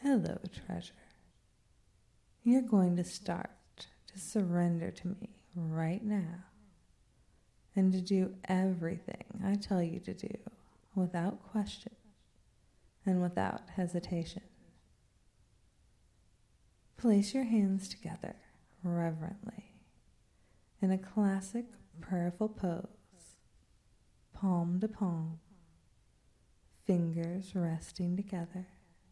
Hello, treasure. You're going to start to surrender to me right now and to do everything I tell you to do without question and without hesitation. Place your hands together reverently in a classic prayerful pose, palm to palm, fingers resting together,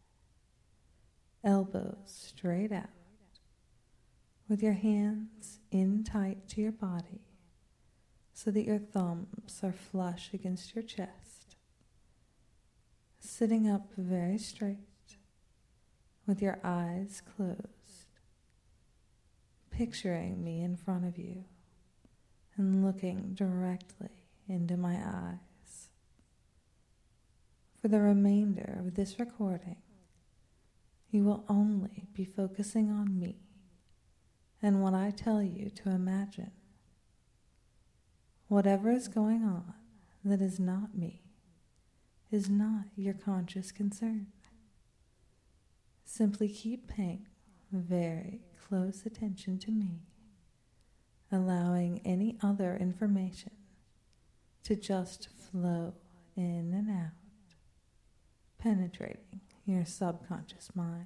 elbows straight out, with your hands in tight to your body so that your thumbs are flush against your chest, sitting up very straight with your eyes closed, picturing me in front of you and looking directly into my eyes. For the remainder of this recording, you will only be focusing on me and what I tell you to imagine. Whatever is going on that is not me is not your conscious concern. Simply keep paying very close attention to me, allowing any other information to just flow in and out, penetrating your subconscious mind.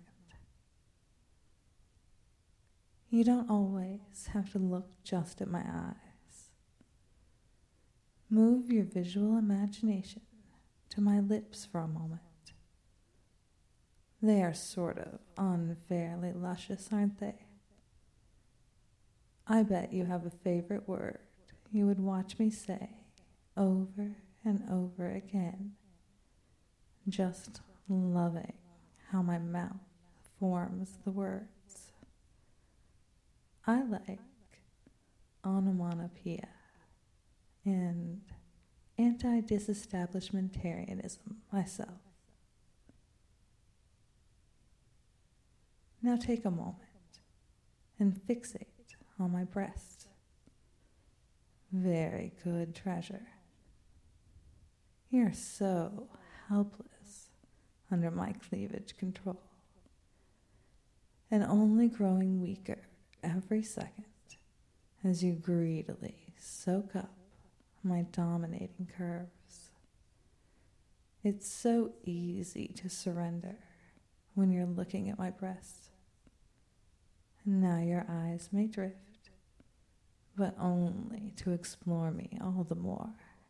You don't always have to look just at my eyes. Move your visual imagination to my lips for a moment. They are sort of unfairly luscious, aren't they? I bet you have a favorite word you would watch me say over and over again, just loving how my mouth forms the words. I like onomatopoeia and anti-disestablishmentarianism myself. Now take a moment and fixate on my breast. Very good, treasure. You're so helpless under my cleavage control, and only growing weaker every second as you greedily soak up my dominating curves. It's so easy to surrender when you're looking at my breast. And now your eyes may drift, but only to explore me all the more.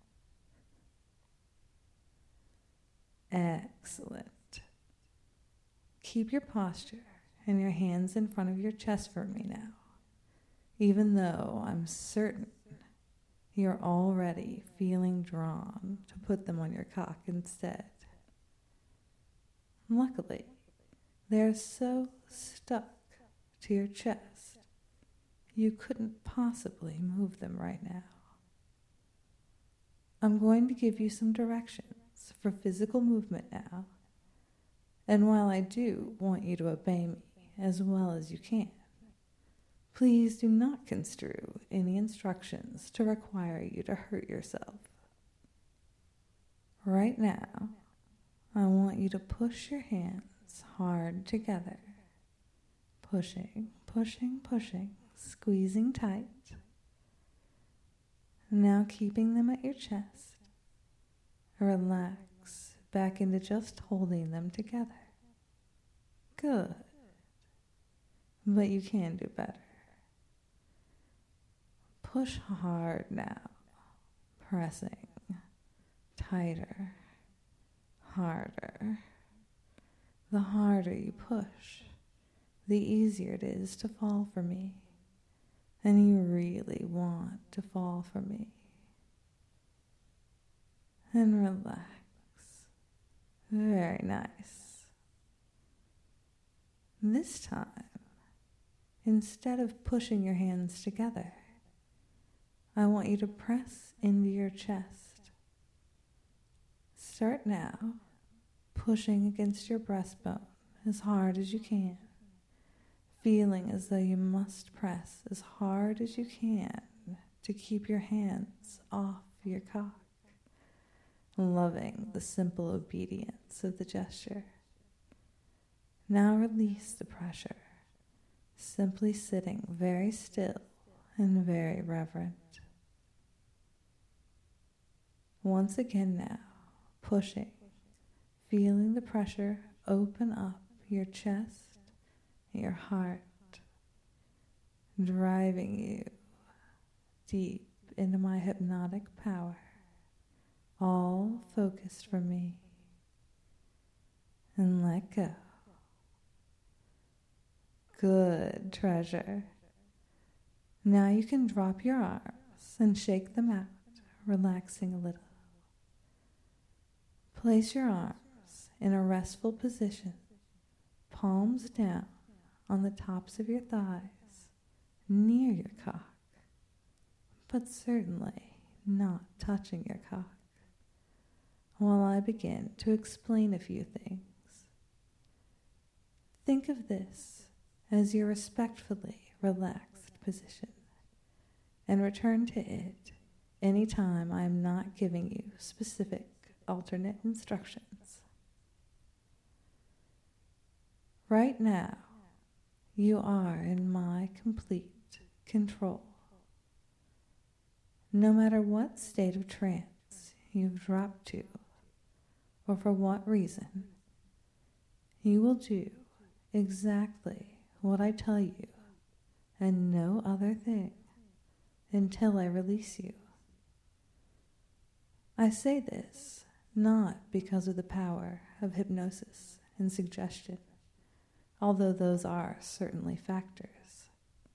Excellent. Keep your posture and your hands in front of your chest for me now, even though I'm certain you're already feeling drawn to put them on your cock instead. Luckily, they're so stuck to your chest, you couldn't possibly move them right now. I'm going to give you some directions for physical movement now, and while I do want you to obey me as well as you can, please do not construe any instructions to require you to hurt yourself. Right now, I want you to push your hands hard together, pushing, pushing, pushing, squeezing tight. Now keeping them at your chest, relax back into just holding them together. Good. But you can do better. Push hard now, pressing tighter, harder. The harder you push, the easier it is to fall for me. And you really want to fall for me. And relax. Very nice. This time, instead of pushing your hands together, I want you to press into your chest. Start now, pushing against your breastbone as hard as you can, feeling as though you must press as hard as you can to keep your hands off your cock, loving the simple obedience of the gesture. Now release the pressure, simply sitting very still and very reverent. Once again now, pushing, feeling the pressure open up your chest, your heart, driving you deep into my hypnotic power, all focused for me. And let go. Good, treasure. Now you can drop your arms and shake them out, relaxing a little. Place your arms in a restful position, palms down on the tops of your thighs, near your cock, but certainly not touching your cock, while I begin to explain a few things. Think of this as your respectfully relaxed position, and return to it anytime I am not giving you specific alternate instructions. Right now, you are in my complete control. No matter what state of trance you've dropped to, or for what reason, you will do exactly what I tell you and no other thing until I release you. I say this not because of the power of hypnosis and suggestion, although those are certainly factors.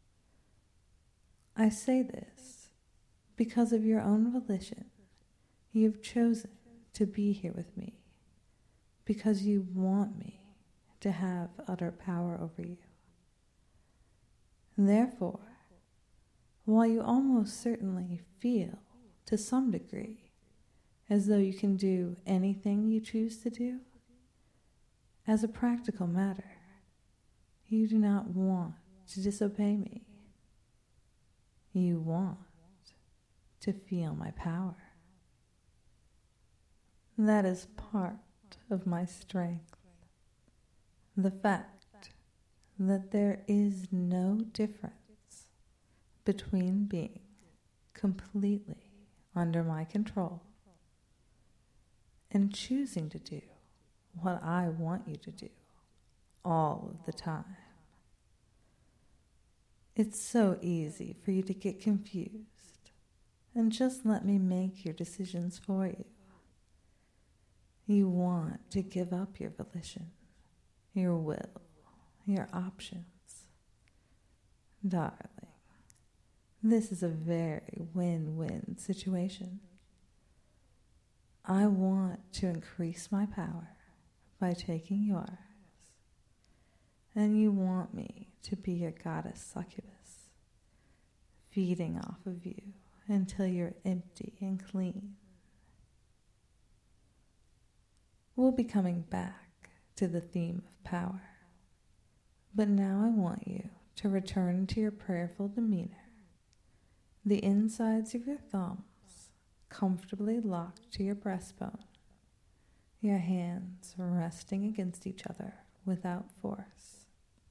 I say this because of your own volition. You have chosen to be here with me because you want me to have utter power over you. Therefore, while you almost certainly feel to some degree as though you can do anything you choose to do, as a practical matter, you do not want to disobey me. You want to feel my power. That is part of my strength. The fact that there is no difference between being completely under my control and choosing to do what I want you to do all of the time. It's so easy for you to get confused and just let me make your decisions for you. You want to give up your volition, your will, your options. Darling, this is a very win-win situation. I want to increase my power by taking yours, and you want me to be your goddess succubus, feeding off of you until you're empty and clean. We'll be coming back to the theme of power, but now I want you to return to your prayerful demeanor, the insides of your thumbs comfortably locked to your breastbone, your hands resting against each other without force.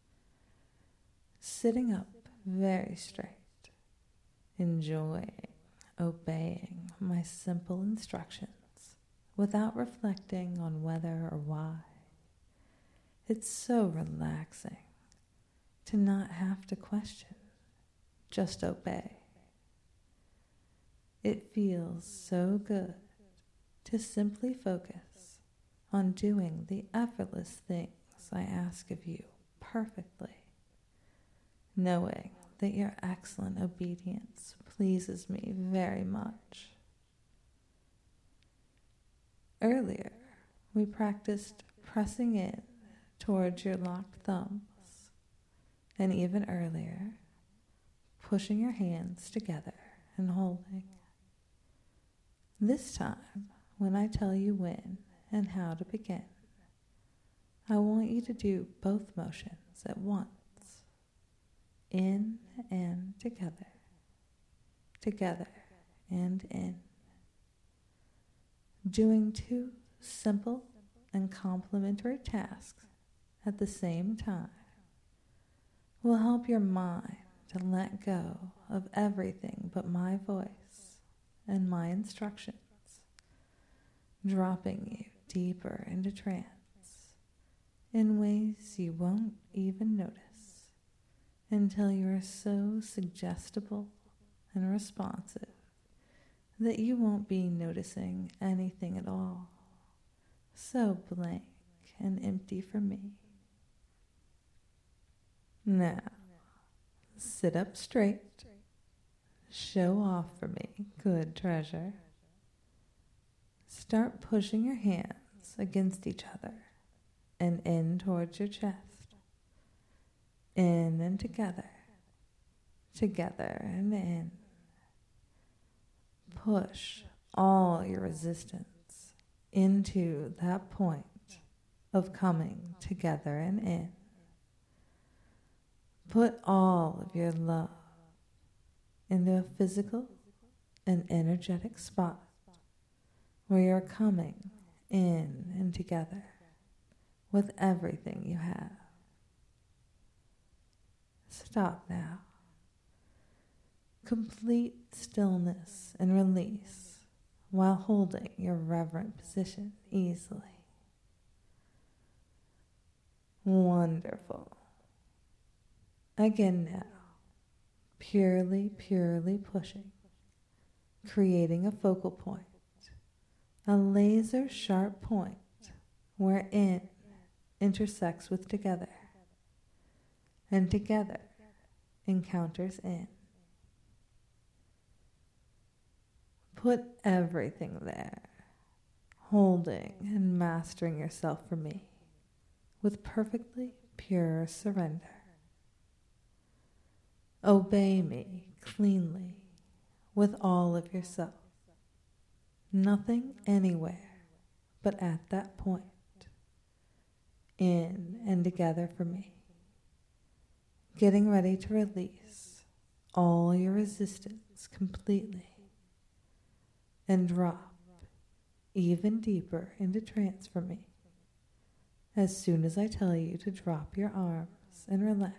Sitting up very straight, enjoying, obeying my simple instructions without reflecting on whether or why. It's so relaxing to not have to question, just obey. It feels so good to simply focus on doing the effortless things I ask of you perfectly, knowing that your excellent obedience pleases me very much. Earlier, we practiced pressing in towards your locked thumbs, and even earlier, pushing your hands together and holding. This time, when I tell you when and how to begin, I want you to do both motions at once. In and together, together and in. Doing two simple and complementary tasks at the same time will help your mind to let go of everything but my voice and my instructions, dropping you deeper into trance in ways you won't even notice until you are so suggestible and responsive that you won't be noticing anything at all, so blank and empty for me. Now, sit up straight. Show off for me, good treasure. Start pushing your hands against each other and in towards your chest. In and together. Together and in. Push all your resistance into that point of coming together and in. Put all of your love into a physical and energetic spot where you're coming in and together with everything you have. Stop now. Complete stillness and release while holding your reverent position easily. Wonderful. Again now, purely pushing, creating a focal point, a laser sharp point where in intersects with together, and together encounters in. Put everything there, holding and mastering yourself for me with perfectly pure surrender. Obey me cleanly with all of yourself. Nothing anywhere but at that point. In and together for me. Getting ready to release all your resistance completely and drop even deeper into trance for me as soon as I tell you to drop your arms and relax.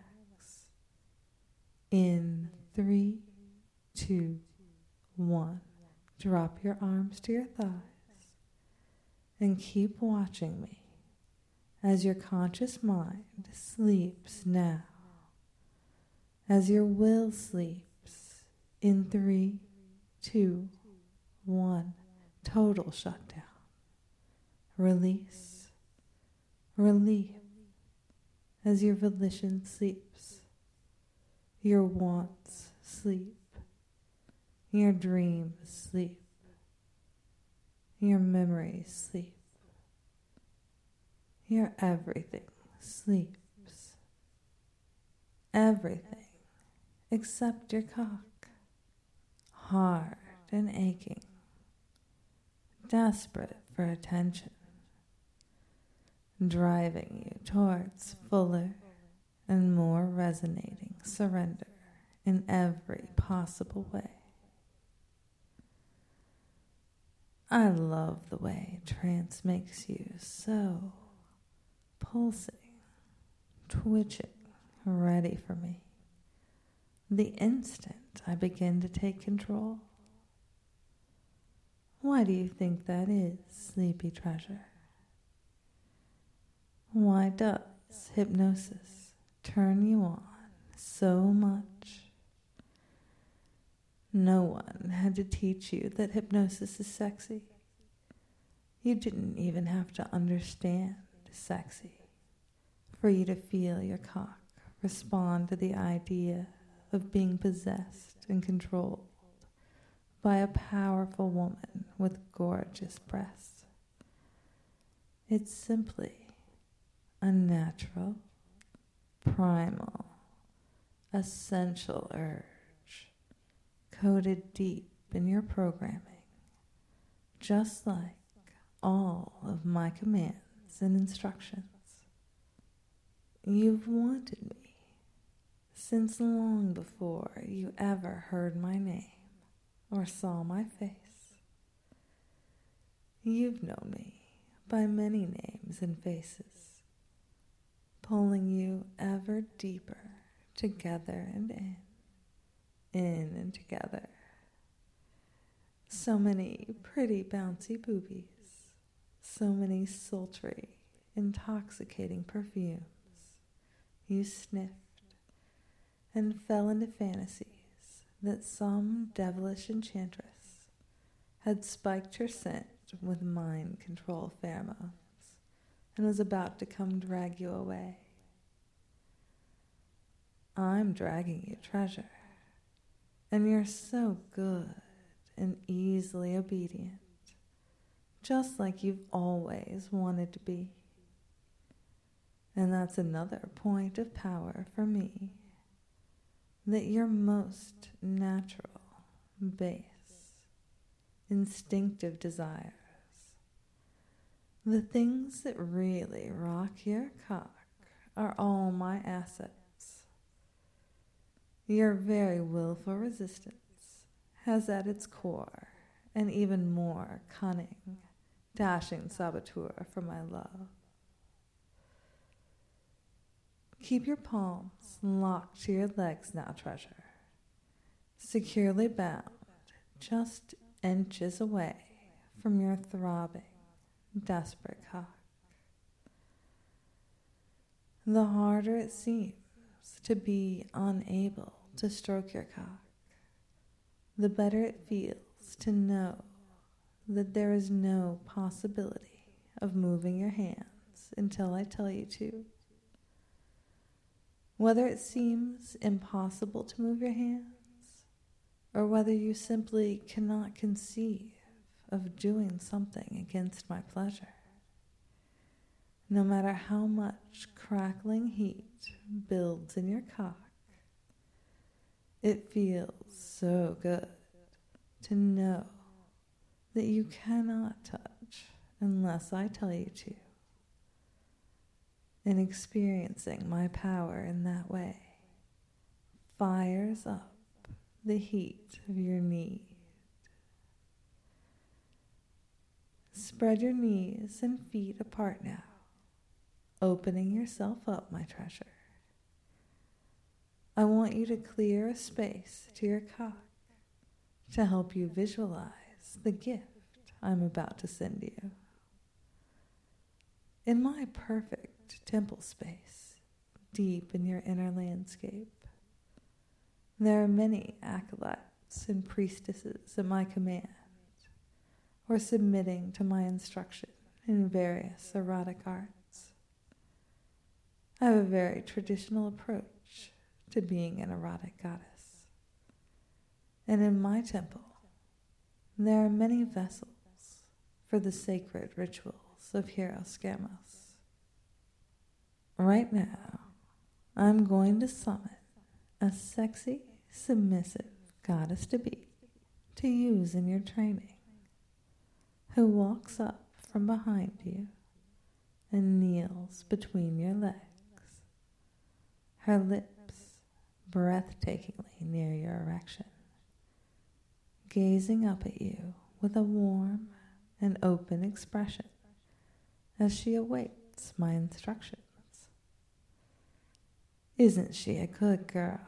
In 3, 2, 1. Drop your arms to your thighs and keep watching me as your conscious mind sleeps now, as your will sleeps in 3, 2, 1. Total shutdown. Release. Relief as your volition sleeps. Your wants sleep. Your dreams sleep. Your memories sleep. Your everything sleeps. Everything except your cock, hard and aching, desperate for attention, driving you towards fuller and more resonating surrender in every possible way. I love the way trance makes you so pulsing, twitching, ready for me. The instant I begin to take control. Why do you think that is, sleepy treasure? Why does hypnosis turn you on so much? No one had to teach you that hypnosis is sexy. You didn't even have to understand sexy for you to feel your cock respond to the idea of being possessed and controlled by a powerful woman with gorgeous breasts. It's simply a natural, primal, essential urge coded deep in your programming, just like all of my commands and instructions. You've wanted me since long before you ever heard my name or saw my face. You've known me by many names and faces, pulling you ever deeper together and in and together. So many pretty bouncy boobies, so many sultry, intoxicating perfumes. You sniffed and fell into fantasies that some devilish enchantress had spiked your scent with mind control pheromones and was about to come drag you away. I'm dragging you, treasure, and you're so good and easily obedient, just like you've always wanted to be. And that's another point of power for me, that your most natural, base, instinctive desires, the things that really rock your cock, are all my assets. Your very willful resistance has at its core an even more cunning, dashing saboteur for my love. Keep your palms locked to your legs now, treasure, securely bound, just inches away from your throbbing, desperate cock. The harder it seems to be unable to stroke your cock, the better it feels to know that there is no possibility of moving your hands until I tell you to. Whether it seems impossible to move your hands, or whether you simply cannot conceive of doing something against my pleasure, no matter how much crackling heat builds in your cock, it feels so good to know that you cannot touch unless I tell you to. And experiencing my power in that way fires up the heat of your need. Spread your knees and feet apart now, opening yourself up, my treasure. I want you to clear a space to your cock to help you visualize the gift I'm about to send you. In my perfect temple space, deep in your inner landscape, there are many acolytes and priestesses at my command, or submitting to my instruction in various erotic arts. I have a very traditional approach to being an erotic goddess. And in my temple, there are many vessels for the sacred rituals of Hieros Gamos. Right now, I'm going to summon a sexy, submissive goddess-to-be to use in your training, who walks up from behind you and kneels between your legs, her lips breathtakingly near your erection, gazing up at you with a warm and open expression as she awaits my instructions. Isn't she a good girl?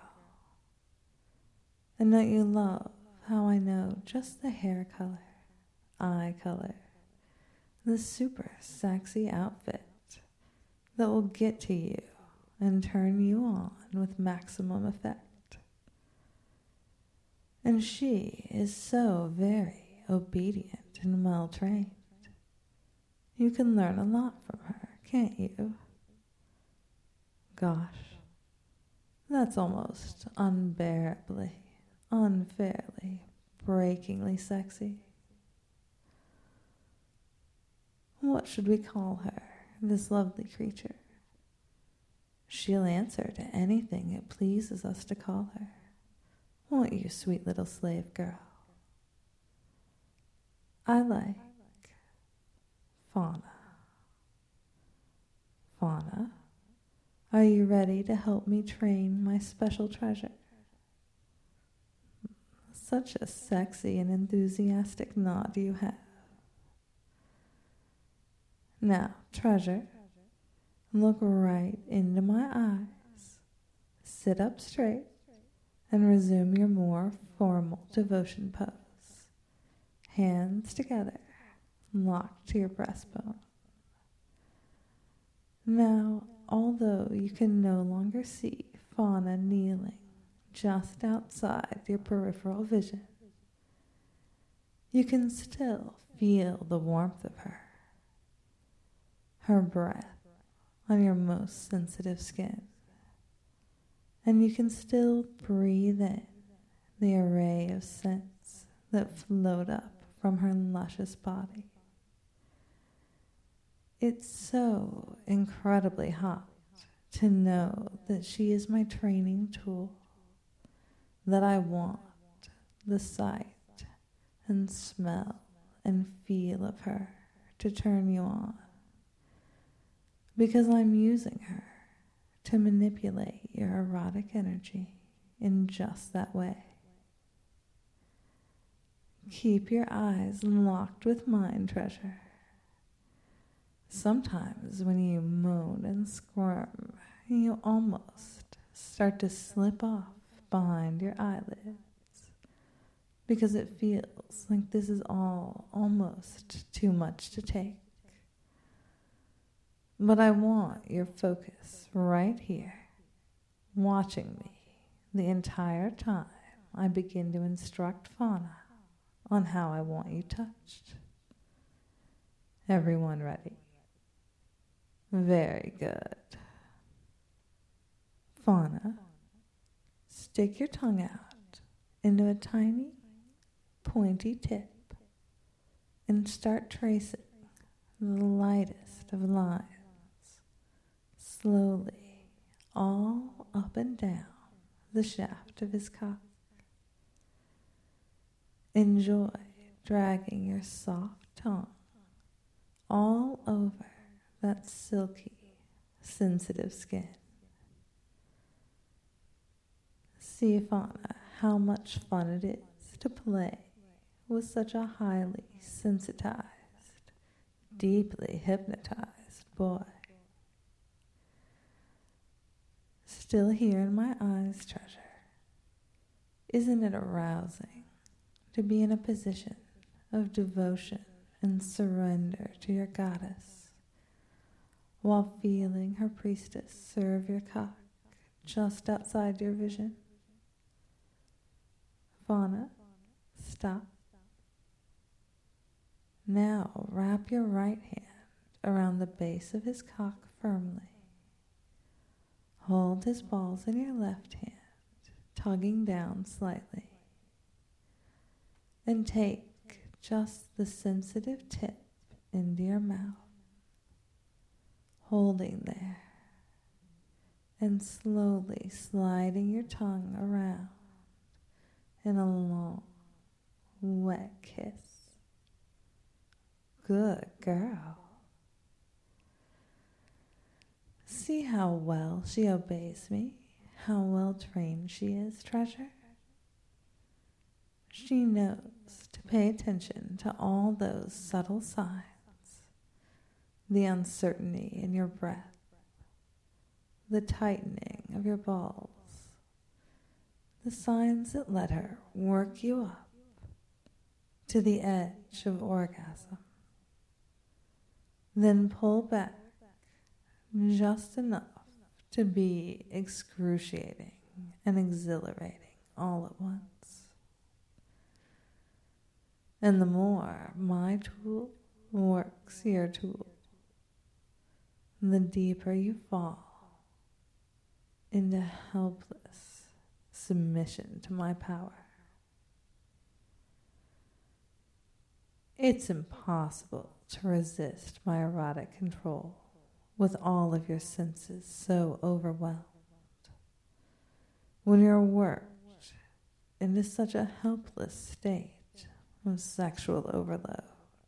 And don't you love how I know just the hair color, eye color, the super sexy outfit that will get to you and turn you on with maximum effect? And she is so very obedient and well trained. You can learn a lot from her, can't you? Gosh, that's almost unbearably, unfairly, breakingly sexy. What should we call her, this lovely creature? She'll answer to anything it pleases us to call her. Won't you, sweet little slave girl? I like Fauna. Fauna, are you ready to help me train my special treasure? Such a sexy and enthusiastic nod you have. Now, treasure, Look right into my eyes. Sit up straight and resume your more formal devotion pose. Hands together, locked to your breastbone. Now, although you can no longer see Fauna kneeling just outside your peripheral vision, you can still feel the warmth of her breath on your most sensitive skin, and you can still breathe in the array of scents that float up from her luscious body. It's so incredibly hot to know that she is my training tool, that I want the sight and smell and feel of her to turn you on, because I'm using her to manipulate your erotic energy in just that way. Keep your eyes locked with mine, treasure. Sometimes when you moan and squirm, you almost start to slip off behind your eyelids, because it feels like this is all almost too much to take. But I want your focus right here, watching me the entire time I begin to instruct Fauna on how I want you touched. Everyone ready? Very good. Fauna, stick your tongue out into a tiny, pointy tip and start tracing the lightest of lines, slowly, all up and down the shaft of his cock. Enjoy dragging your soft tongue all over that silky, sensitive skin. See, Fauna, how much fun it is to play with such a highly sensitized, deeply hypnotized boy. Still here in my eyes, treasure. Isn't it arousing to be in a position of devotion and surrender to your goddess, while feeling her priestess serve your cock just outside your vision? Fauna, stop. Now wrap your right hand around the base of his cock firmly. Hold his balls in your left hand, tugging down slightly. And take just the sensitive tip into your mouth, holding there, and slowly sliding your tongue around in a long, wet kiss. Good girl. See how well she obeys me, how well trained she is, treasure. She knows to pay attention to all those subtle signs, the uncertainty in your breath, the tightening of your balls, the signs that let her work you up to the edge of orgasm. Then pull back just enough to be excruciating and exhilarating all at once. And the more my tool works your tool, the deeper you fall into helpless submission to my power. It's impossible to resist my erotic control with all of your senses so overwhelmed. When you're worked into such a helpless state of sexual overload,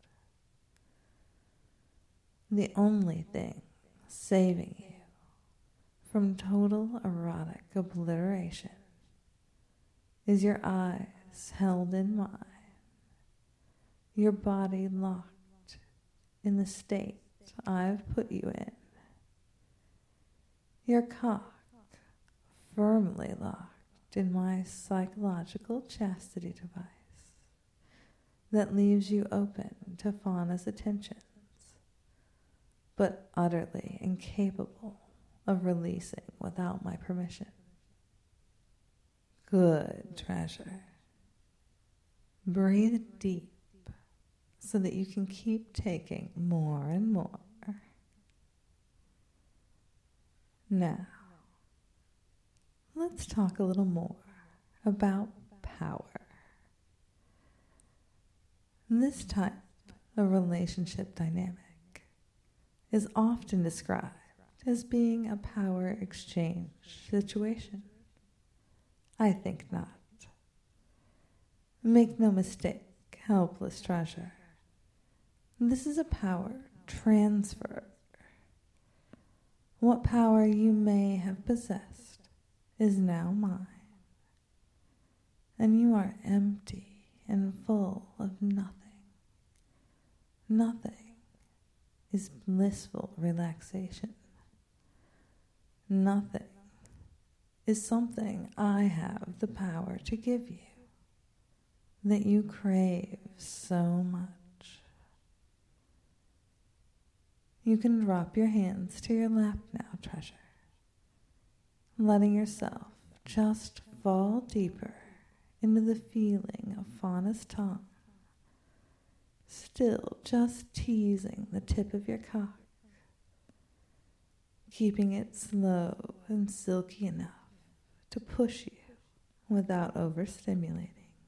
the only thing saving you from total erotic obliteration is your eyes held in mine, your body locked in the state I've put you in, your cock firmly locked in my psychological chastity device that leaves you open to Fauna's attentions, but utterly incapable of releasing without my permission. Good, treasure. Breathe deep so that you can keep taking more and more. Now, let's talk a little more about power. This type of relationship dynamic is often described as being a power exchange situation. I think not. Make no mistake, helpless treasure. This is a power transfer. What power you may have possessed is now mine, and you are empty and full of nothing. Nothing is blissful relaxation. Nothing is something I have the power to give you that you crave so much. You can drop your hands to your lap now, treasure, letting yourself just fall deeper into the feeling of Fauna's tongue, still just teasing the tip of your cock, keeping it slow and silky enough to push you without overstimulating.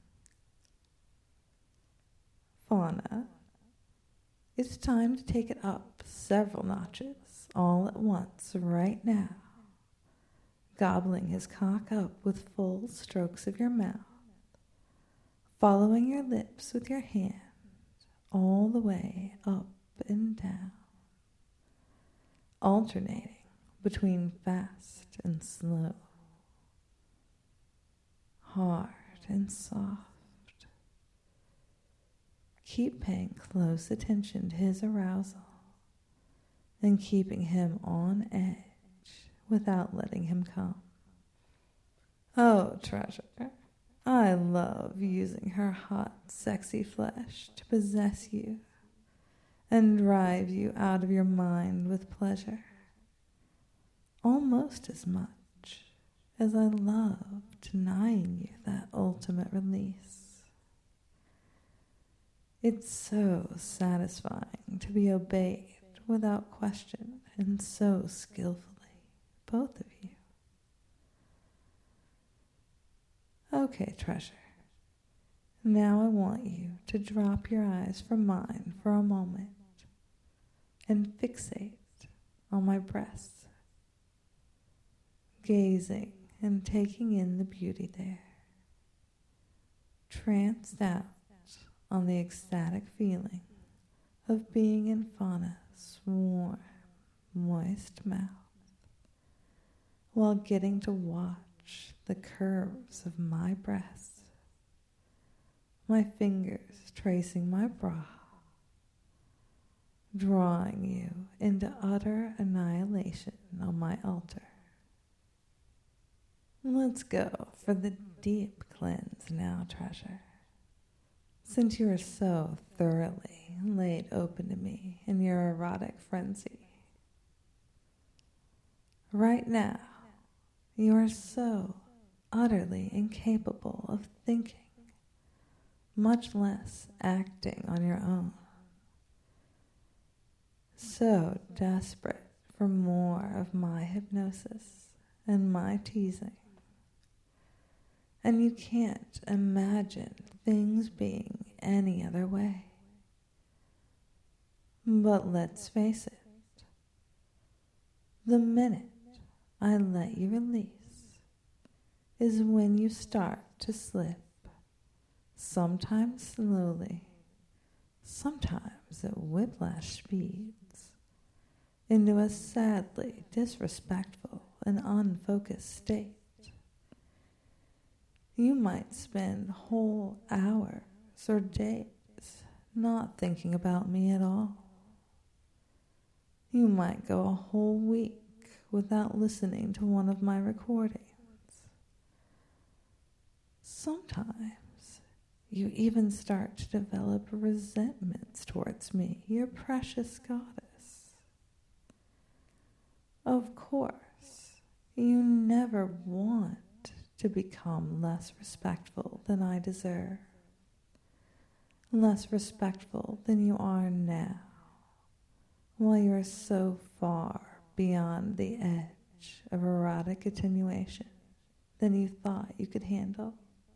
Fauna, it's time to take it up several notches all at once right now, gobbling his cock up with full strokes of your mouth, following your lips with your hand all the way up and down, alternating between fast and slow, hard and soft. Keep paying close attention to his arousal and keeping him on edge without letting him come. Oh, treasure, I love using her hot, sexy flesh to possess you and drive you out of your mind with pleasure, almost as much as I love denying you that ultimate release. It's so satisfying to be obeyed without question and so skillfully, both of you. Okay, treasure. Now I want you to drop your eyes from mine for a moment and fixate on my breasts, gazing and taking in the beauty there, tranced out on the ecstatic feeling of being in Fauna's warm, moist mouth, while getting to watch the curves of my breasts, my fingers tracing my bra, drawing you into utter annihilation on my altar. Let's go for the deep cleanse now, treasure. Since you are so thoroughly laid open to me in your erotic frenzy. Right now, you are so utterly incapable of thinking, much less acting on your own. So desperate for more of my hypnosis and my teasing. And you can't imagine things being any other way. But let's face it, the minute I let you release is when you start to slip, sometimes slowly, sometimes at whiplash speeds, into a sadly disrespectful and unfocused state. You might spend whole hours or days not thinking about me at all. You might go a whole week without listening to one of my recordings. Sometimes you even start to develop resentments towards me, your precious goddess. Of course, you never want to become less respectful than I deserve, less respectful than you are now, while you are so far beyond the edge of erotic attenuation than you thought you could handle.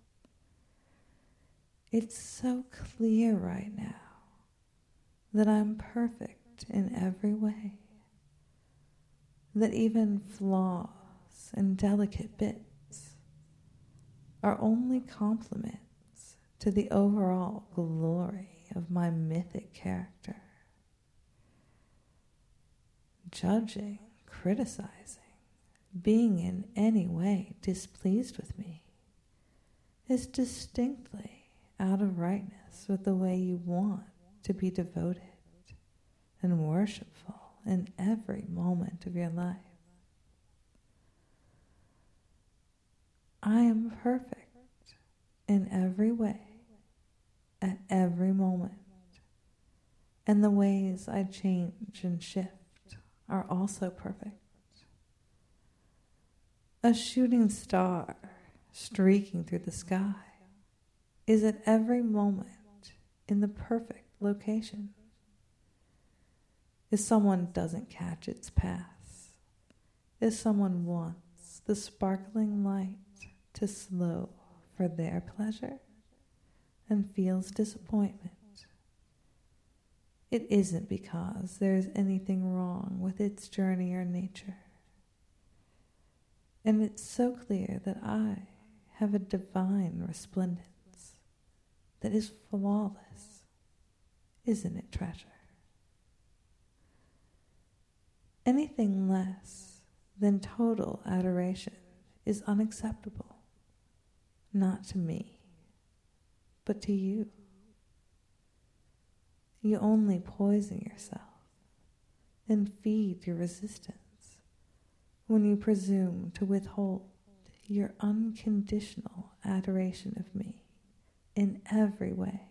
It's so clear right now that I'm perfect in every way, that even flaws and delicate bits are only compliments to the overall glory of my mythic character. Judging, criticizing, being in any way displeased with me is distinctly out of rightness with the way you want to be devoted and worshipful in every moment of your life. I am perfect in every way, at every moment, and the ways I change and shift are also perfect. A shooting star streaking through the sky is at every moment in the perfect location. If someone doesn't catch its path, if someone wants the sparkling light to slow for their pleasure and feels disappointment, it isn't because there is anything wrong with its journey or nature. And it's so clear that I have a divine resplendence that is flawless. Isn't it, treasure? Anything less than total adoration is unacceptable, not to me, but to you. You only poison yourself and feed your resistance when you presume to withhold your unconditional adoration of me in every way.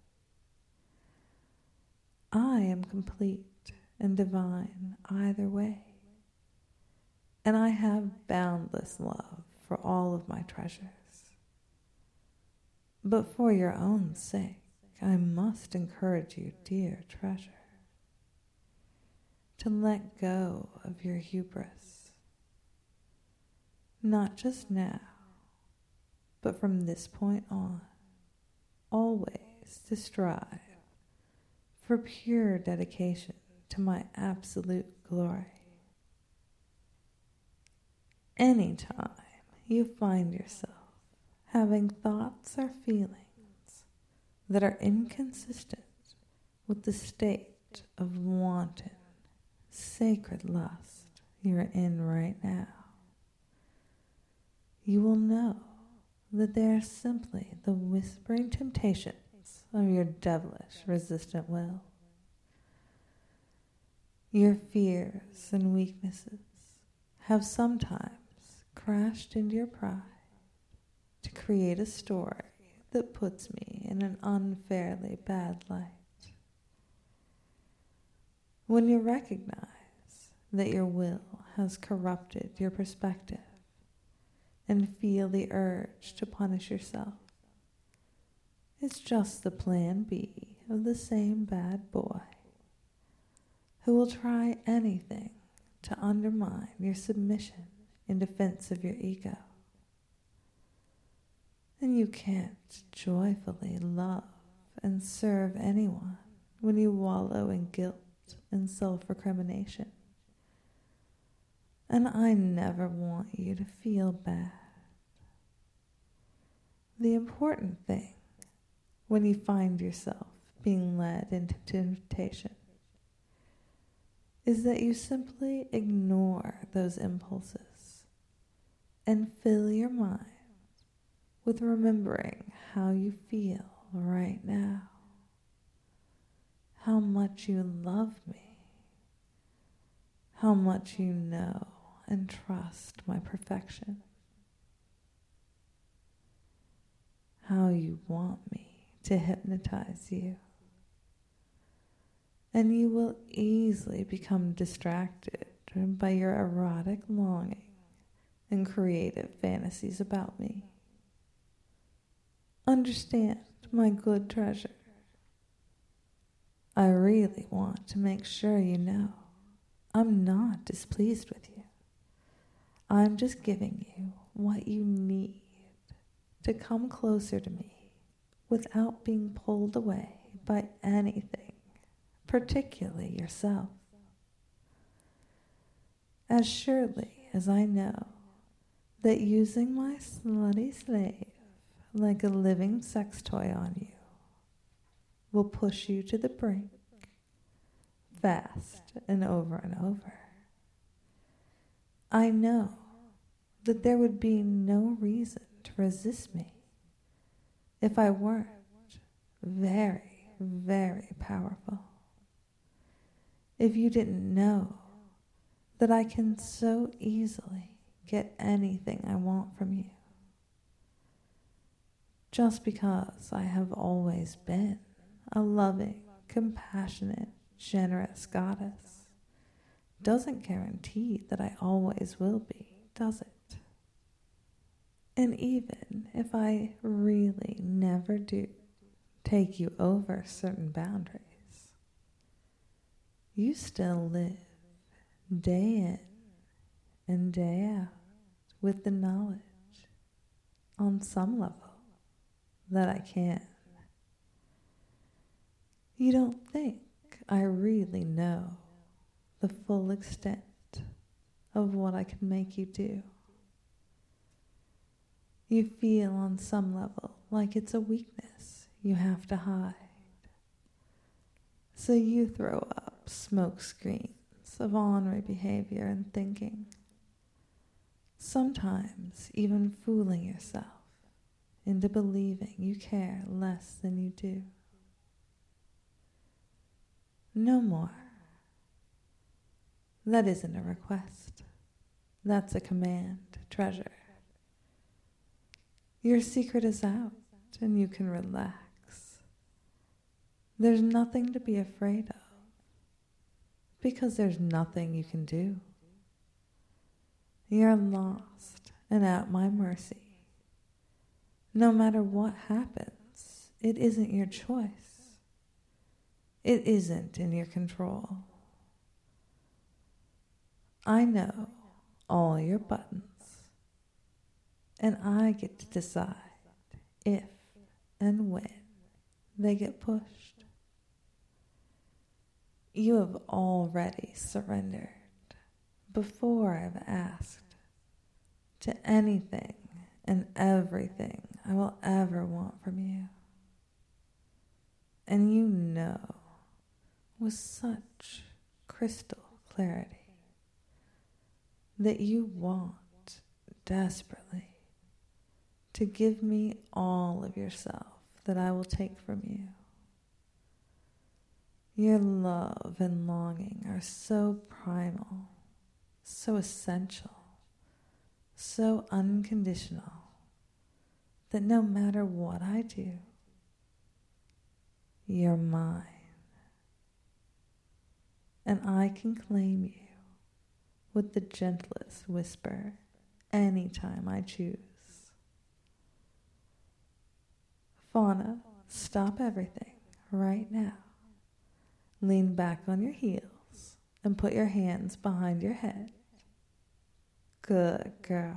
I am complete and divine either way, and I have boundless love for all of my treasures. But for your own sake, I must encourage you, dear treasure, to let go of your hubris, not just now, but from this point on, always to strive for pure dedication to my absolute glory. Anytime you find yourself having thoughts or feelings that are inconsistent with the state of wanton, sacred lust you're in right now, you will know that they are simply the whispering temptations of your devilish, resistant will. Your fears and weaknesses have sometimes crashed into your pride to create a story that puts me in an unfairly bad light. When you recognize that your will has corrupted your perspective and feel the urge to punish yourself, it's just the plan B of the same bad boy who will try anything to undermine your submission in defense of your ego. And you can't joyfully love and serve anyone when you wallow in guilt and self-recrimination. And I never want you to feel bad. The important thing when you find yourself being led into temptation is that you simply ignore those impulses and fill your mind with remembering how you feel right now, how much you love me, how much you know and trust my perfection. How you want me to hypnotize you. And you will easily become distracted by your erotic longing and creative fantasies about me. Understand, my good treasure. I really want to make sure you know I'm not displeased with you. I'm just giving you what you need to come closer to me without being pulled away by anything, particularly yourself. As surely as I know that using my slutty slave like a living sex toy on you will push you to the brink, fast and over, I know that there would be no reason to resist me if I weren't very, very powerful. If you didn't know that I can so easily get anything I want from you, just because I have always been a loving, compassionate, generous goddess doesn't guarantee that I always will be, does it? And even if I really never do take you over certain boundaries, you still live day in and day out with the knowledge, on some level, that I can. You don't think I really know the full extent of what I can make you do. You feel on some level like it's a weakness you have to hide. So you throw up smoke screens of ornery behavior and thinking, sometimes even fooling yourself into believing you care less than you do. No more. That isn't a request. That's a command, treasure. Your secret is out, and you can relax. There's nothing to be afraid of, because there's nothing you can do. You're lost and at my mercy. No matter what happens, it isn't your choice. It isn't in your control. I know all your buttons, and I get to decide if and when they get pushed. You have already surrendered before I've asked to anything and everything I will ever want from you. And you know with such crystal clarity that you want desperately to give me all of yourself that I will take from you. Your love and longing are so primal, so essential, so unconditional, that no matter what I do, you're mine. And I can claim you with the gentlest whisper anytime I choose. Fauna, stop everything right now. Lean back on your heels and put your hands behind your head. Good girl.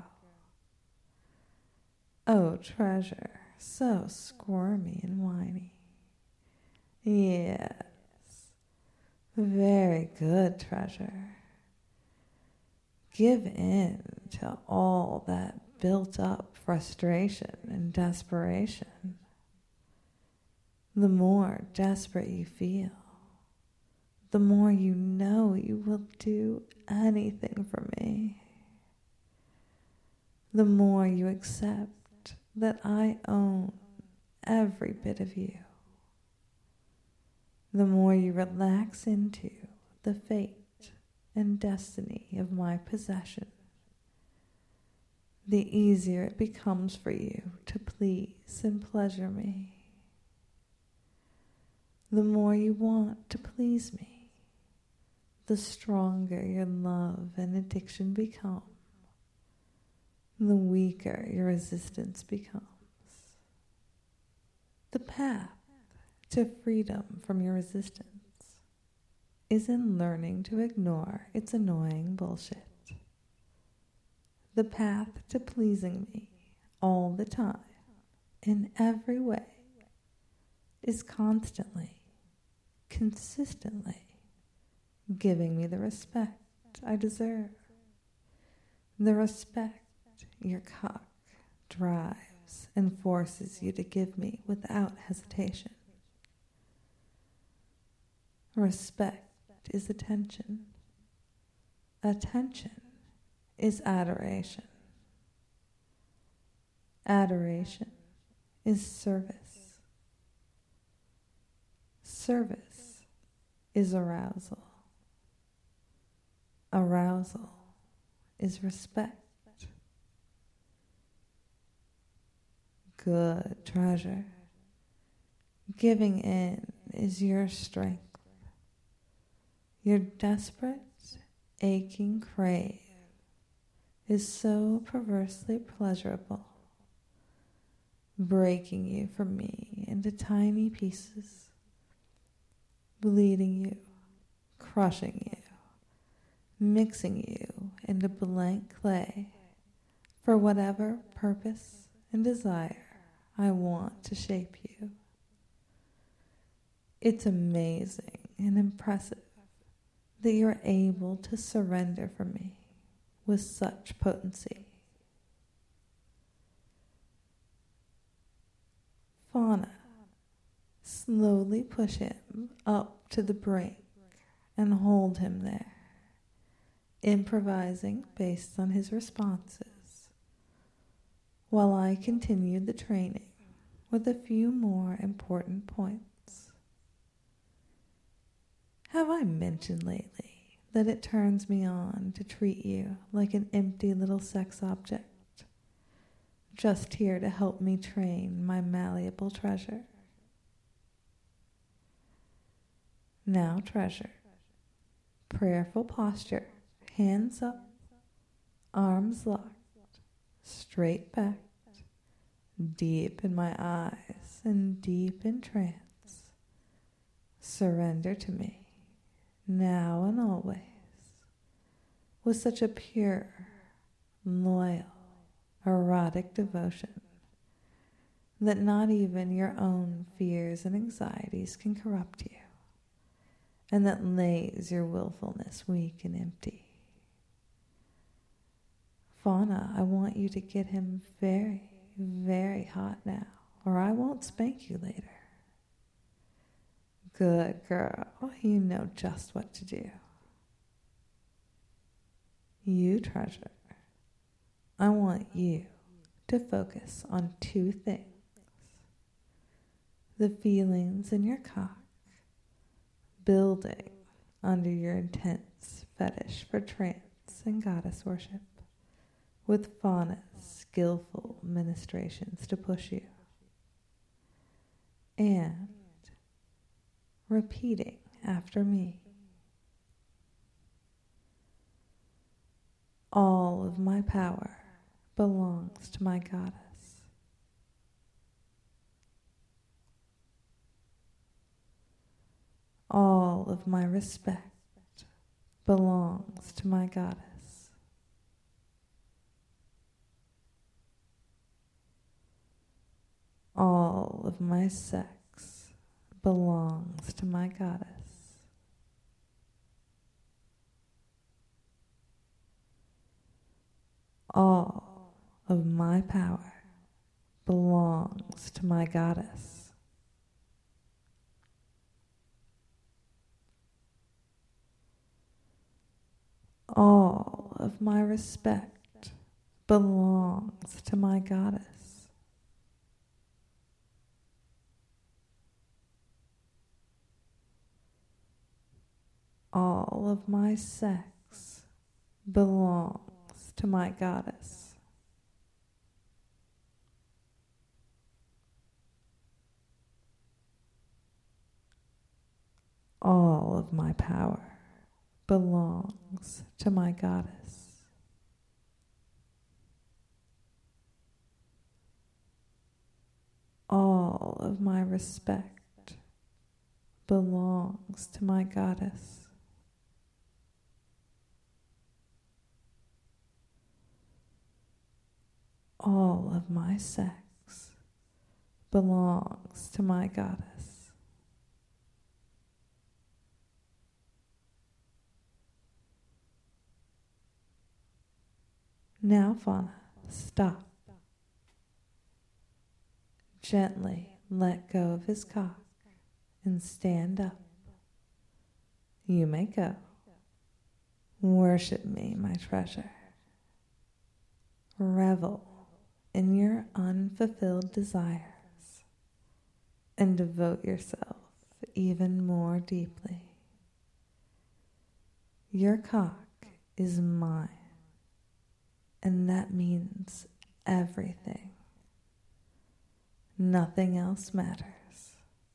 Oh, treasure, so squirmy and whiny. Yes, very good, treasure. Give in to all that built up frustration and desperation. The more desperate you feel, the more you know you will do anything for me. The more you accept that I own every bit of you, the more you relax into the fate and destiny of my possession the easier it becomes for you to please and pleasure me. The more you want to please me, the stronger your love and addiction become, the weaker your resistance becomes. The path to freedom from your resistance is in learning to ignore its annoying bullshit. The path to pleasing me all the time, in every way, is constantly, consistently giving me the respect I deserve. The respect your cock drives and forces you to give me without hesitation. Respect is attention. Attention is adoration. Adoration is service. Service is arousal. Arousal is respect. Good treasure. Giving in is your strength. Your desperate, aching crave is so perversely pleasurable, breaking you from me into tiny pieces, bleeding you, crushing you, mixing you into blank clay for whatever purpose and desire I want to shape you. It's amazing and impressive that you're able to surrender for me with such potency. Fauna, slowly push him up to the brink and hold him there, improvising based on his responses, while I continued the training with a few more important points. Have I mentioned lately that it turns me on to treat you like an empty little sex object, just here to help me train my malleable treasure? Now, treasure, prayerful posture, hands up, arms locked, straight back, deep in my eyes and deep in trance. Surrender to me, now and always, with such a pure, loyal, erotic devotion that not even your own fears and anxieties can corrupt you, and that lays your willfulness weak and empty. Fauna, I want you to get him very, very hot now, or I won't spank you later. Good girl, you know just what to do. You, treasure, I want you to focus on two things: the feelings in your cock, building under your intense fetish for trance and goddess worship, with Fauna's skillful ministrations to push you, and repeating after me. All of my power belongs to my goddess. All of my respect belongs to my goddess. All of my sex belongs to my goddess. All of my power belongs to my goddess. All of my respect belongs to my goddess. All of my sex belongs to my goddess. All of my power belongs to my goddess. All of my respect belongs to my goddess. All of my sex belongs to my goddess. Now, Fauna, stop. Gently let go of his cock and stand up. You may go. Worship me, my treasure. Revel in your unfulfilled desires and devote yourself even more deeply. Your cock is mine, and that means everything. Nothing else matters.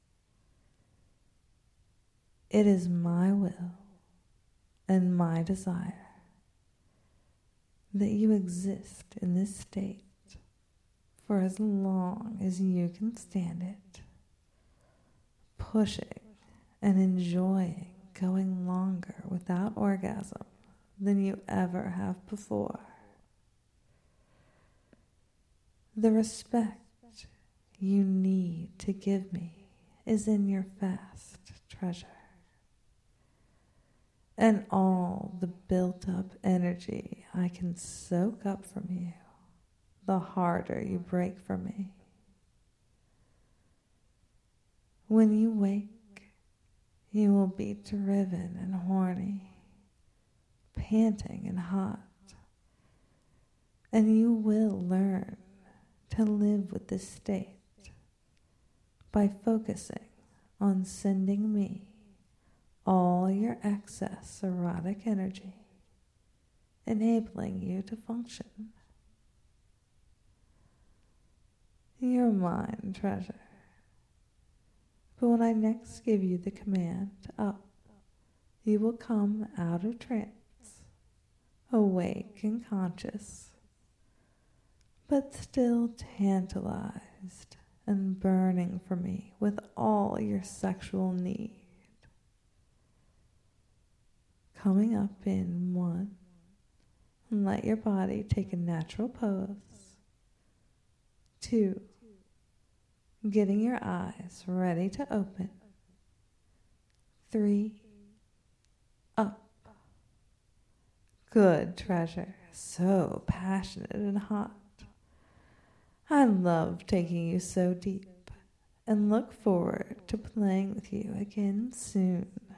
It is my will and my desire that you exist in this state for as long as you can stand it, pushing and enjoying going longer without orgasm than you ever have before. The respect you need to give me is in your fast treasure. And all the built-up energy I can soak up from you, the harder you break for me. When you wake, you will be driven and horny, panting and hot, and you will learn to live with this state by focusing on sending me all your excess erotic energy, enabling you to function. You're mine, treasure. But when I next give you the command up, you will come out of trance, awake and conscious, but still tantalized and burning for me with all your sexual need. Coming up in 1, let your body take a natural pose. 2, getting your eyes ready to open. 3, up. Good, treasure. So passionate and hot. I love taking you so deep and look forward to playing with you again soon.